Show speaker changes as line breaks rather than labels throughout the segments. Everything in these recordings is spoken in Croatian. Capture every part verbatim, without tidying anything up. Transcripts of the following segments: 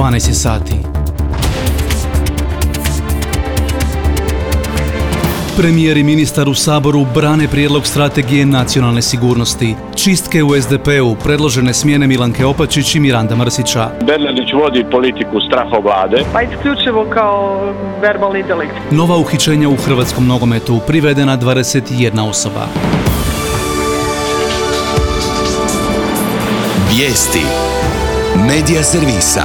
dvanaest sati. Premijer i ministar u Saboru brane prijedlog strategije nacionalne sigurnosti. Čistke u es de pe-u, predložene smjene Milanke Opačić i Miranda Mrsića.
Bernardić vodi politiku strahovlade.
Pa isključivo kao verbalni delikt.
Nova uhićenja u hrvatskom nogometu, privedena dvadeset jedna osoba.
Vijesti Medija servisa.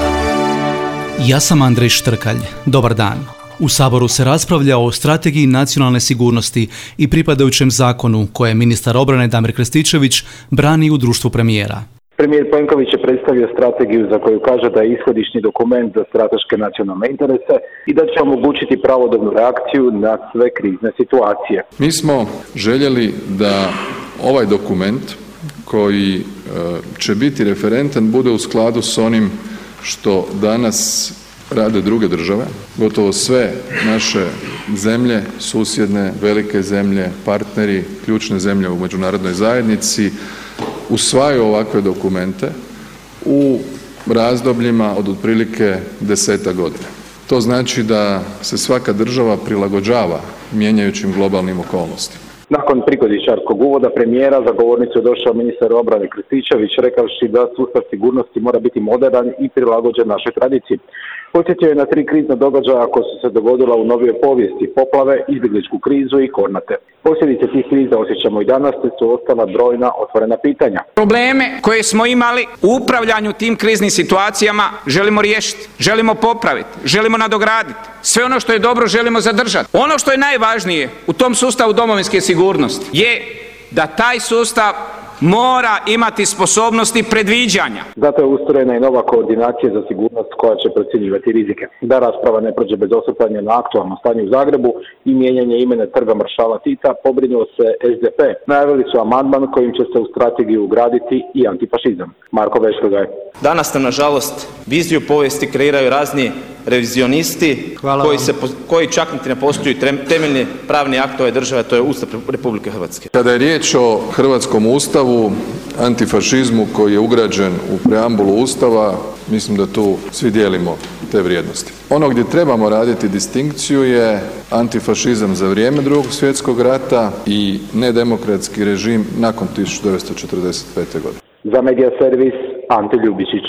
Ja sam Andrej Štrkalj. Dobar dan. U Saboru se raspravlja o strategiji nacionalne sigurnosti i pripadajućem zakonu koje ministar obrane Damir Krstičević brani u društvu premijera.
Premijer Plenković je predstavio strategiju za koju kaže da je ishodišni dokument za strateške nacionalne interese i da će omogućiti pravodobnu reakciju na sve krizne situacije.
Mi smo željeli da ovaj dokument koji e, će biti referentan bude u skladu s onim što danas rade druge države. Gotovo sve naše zemlje, susjedne, velike zemlje, partneri, ključne zemlje u međunarodnoj zajednici usvajaju ovakve dokumente u razdobljima od otprilike desetak godina. To znači da se svaka država prilagođava mijenjajućim globalnim okolnostima.
Nakon prigodičarskog uvoda premijera za govornicu je došao ministar obrane Krstičević rekavši da sustav sigurnosti mora biti moderan i prilagođen našoj tradiciji. Podsjetio je na tri krizna događaja koja su se dogodila u novijoj povijesti: poplave, izbjegličku krizu i Kornate. Posljedice tih kriza osjećamo i danas, te su ostala brojna otvorena pitanja.
Probleme koje smo imali u upravljanju tim kriznim situacijama želimo riješiti, želimo popraviti, želimo nadograditi. Sve ono što je dobro želimo zadržati. Ono što je najvažnije u tom sustavu domovinske sigurnosti je da taj sustav mora imati sposobnosti predviđanja.
Zato je ustrojena i nova koordinacija za sigurnost koja će procjenjivati rizike. Da rasprava ne prođe bez osvrtanja na aktualno stanje u Zagrebu i mijenjanje imena trga maršala Tita, pobrinuo se es de pe. Najavili su amandman kojim će se u strategiju ugraditi i antifašizam. Marko Vešligaj.
Danas nam, nažalost, viziju povijesti kreiraju razni revizionisti koji, se, koji čak niti ne poštuju temeljni pravni akt ove države, to je Ustav Republike Hrvatske.
Kada je riječ o hrvatskom ustavu, antifašizmu koji je ugrađen u preambulu Ustava, mislim da tu svi dijelimo te vrijednosti. Ono gdje trebamo raditi distinkciju je antifašizam za vrijeme Drugog svjetskog rata i nedemokratski režim nakon tisuću devetsto četrdeset pete. godine.
Za Medija servis Ante Ljubičić.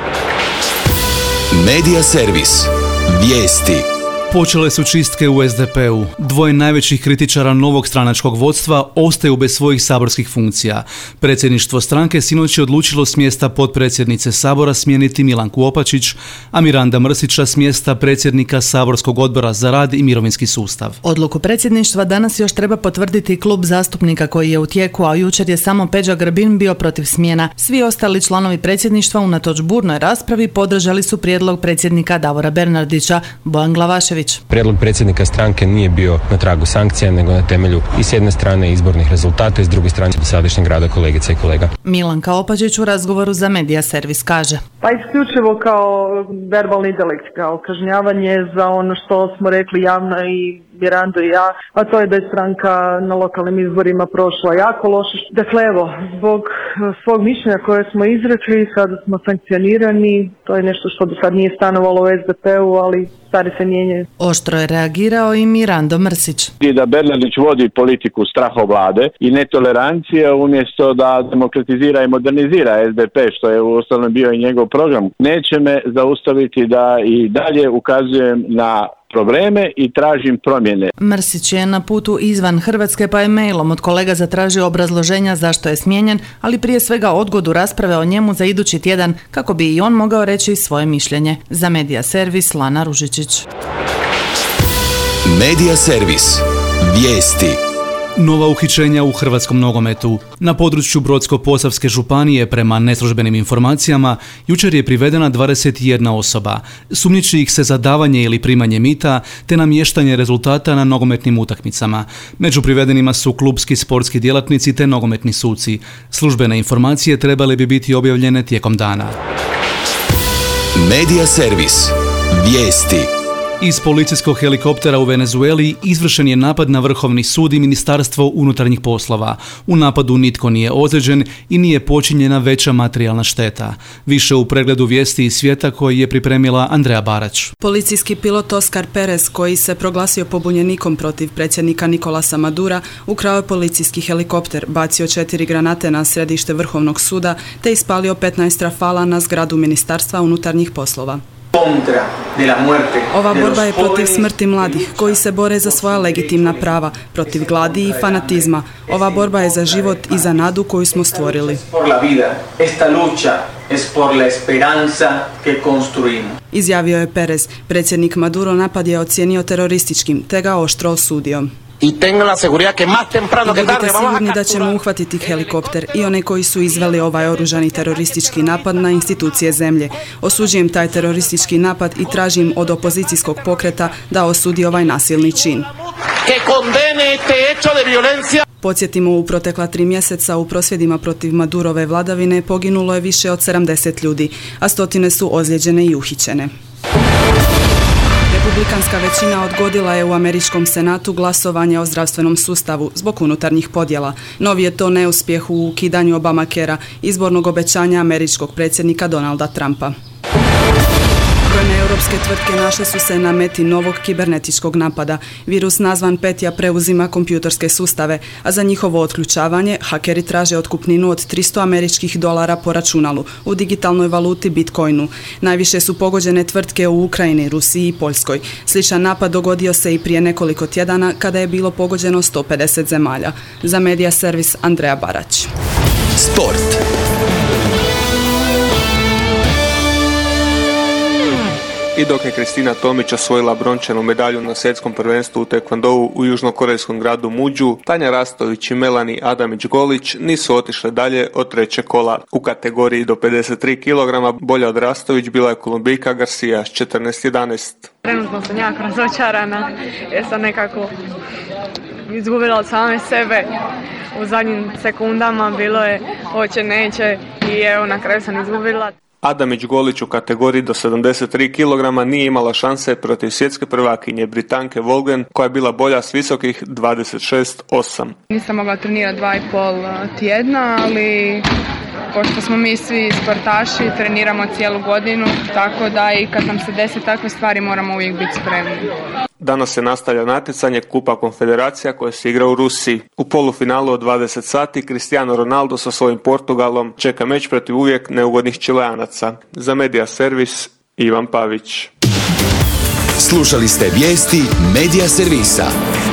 Medija servis. Vijesti.
Počele su čistke u es de pe-u. Dvoje najvećih kritičara novog stranačkog vodstva ostaju bez svojih saborskih funkcija. Predsjedništvo stranke sinoć je odlučilo s mjesta potpredsjednice Sabora smijeniti Milanku Opačić, a Miranda Mrsića s mjesta predsjednika Saborskog odbora za rad i mirovinski sustav.
Odluku predsjedništva danas još treba potvrditi klub zastupnika koji je u tijeku, a jučer je samo Peđa Grbin bio protiv smjena. Svi ostali članovi predsjedništva unatoč burnoj raspravi podržali su prijedlog predsjednika Davora Bernardića. Bojan Glavašević.
Prijedlog predsjednika stranke nije bio na tragu sankcija, nego na temelju i s jedne strane izbornih rezultata i s druge strane sadašnjeg rada kolegica i kolega.
Milanka Opačić u razgovoru za Medija servis kaže:
Pa isključivo kao verbalni delikt, kao kažnjavanje za ono što smo rekli javno i Mirando i ja, a to je da je stranka na lokalnim izborima prošla jako loše. Dakle, evo, zbog svog mišljenja koje smo izrekli, sada smo sankcionirani, to je nešto što do sad nije stanovalo u es de pe-u, ali stvari se mijenjaju.
Oštro je reagirao i Mirando Mrsić.
I da Bernardić vodi politiku strahovlade i netolerancije umjesto da demokratizira i modernizira es de pe, što je uostalom bio i njegov program. Neće me zaustaviti da i dalje ukazujem na probleme i tražim promjene.
Mrsić je na putu izvan Hrvatske pa je mailom od kolega zatražio obrazloženja zašto je smijenjen, ali prije svega odgodu rasprave o njemu za idući tjedan kako bi i on mogao reći svoje mišljenje. Za Medija servis Lana Ružičić.
Medija servis. Vijesti.
Nova uhićenja u hrvatskom nogometu. Na području Brodsko-posavske županije, prema neslužbenim informacijama, jučer je privedena dvadeset jedna osoba. Sumnjiči ih se za davanje ili primanje mita, te namještanje rezultata na nogometnim utakmicama. Među privedenima su klubski sportski djelatnici te nogometni suci. Službene informacije trebale bi biti objavljene tijekom dana.
Medija servis. Vijesti.
Iz policijskog helikoptera u Venezueli izvršen je napad na Vrhovni sud i Ministarstvo unutarnjih poslova. U napadu nitko nije ozlijeđen i nije počinjena veća materijalna šteta. Više u pregledu vijesti iz svijeta koji je pripremila Andrea Barać.
Policijski pilot Oscar Perez, koji se proglasio pobunjenikom protiv predsjednika Nicolasa Madura, ukrao je policijski helikopter, bacio četiri granate na središte Vrhovnog suda te ispalio petnaest rafala na zgradu Ministarstva unutarnjih poslova. Ova borba je protiv smrti mladih koji se bore za svoja legitimna prava, protiv gladi i fanatizma. Ova borba je za život i za nadu koju smo stvorili. Izjavio je Perez. Predsjednik Maduro napad je ocijenio terorističkim te ga oštro osudio. Budite sigurni da ćemo uhvatiti helikopter i one koji su izveli ovaj oružani teroristički napad na institucije zemlje. Osuđujem taj teroristički napad i tražim od opozicijskog pokreta da osudi ovaj nasilni čin. Podsjetimo, u protekla tri mjeseca u prosvjedima protiv Madurove vladavine poginulo je više od sedamdeset ljudi, a stotine su ozlijeđene i uhićene. Republikanska većina odgodila je u američkom senatu glasovanje o zdravstvenom sustavu zbog unutarnjih podjela. Novi je to neuspjeh u ukidanju Obamacarea, izbornog obećanja američkog predsjednika Donalda Trumpa. Brojne europske tvrtke našle su se na meti novog kibernetičkog napada. Virus nazvan Petya preuzima kompjutorske sustave, a za njihovo otključavanje hakeri traže otkupninu od tristo američkih dolara po računalu u digitalnoj valuti Bitcoinu. Najviše su pogođene tvrtke u Ukrajini, Rusiji i Poljskoj. Sličan napad dogodio se i prije nekoliko tjedana kada je bilo pogođeno sto pedeset zemalja. Za Medija servis Andrea Barać.
Sport.
I dok je Kristina Tomić osvojila brončanu medalju na svjetskom prvenstvu u tekvondou u južnokorejskom gradu Muđu, Tanja Rastović i Melani Adamić-Golić nisu otišle dalje od trećeg kola. U kategoriji do pedeset tri kilograma bolja od Rastović bila je Kolumbijka Garcia s četrnaest jedanaest.
Trenutno sam jako razočarana jer sam nekako izgubila od same sebe. U zadnjim sekundama bilo je hoće, neće i evo na kraju sam izgubila.
Adamić-Golić u kategoriji do sedamdeset tri kilograma nije imala šanse protiv svjetske prvakinje Britanke Volgen, koja je bila bolja s visokih dvadeset šest osam.
Nisam mogla trenirati dva i pol tjedna, ali pošto smo mi svi sportaši, treniramo cijelu godinu, tako da i kad nam se desi takve stvari moramo uvijek biti spremni.
Danas se nastavlja natjecanje Kupa Konfederacija koja se igra u Rusiji. U polufinalu od dvadeset sati Cristiano Ronaldo sa svojim Portugalom čeka meč protiv uvijek neugodnih Čileanaca. Za Medija servis Ivan Pavić.
Slušali ste vijesti Medija servisa.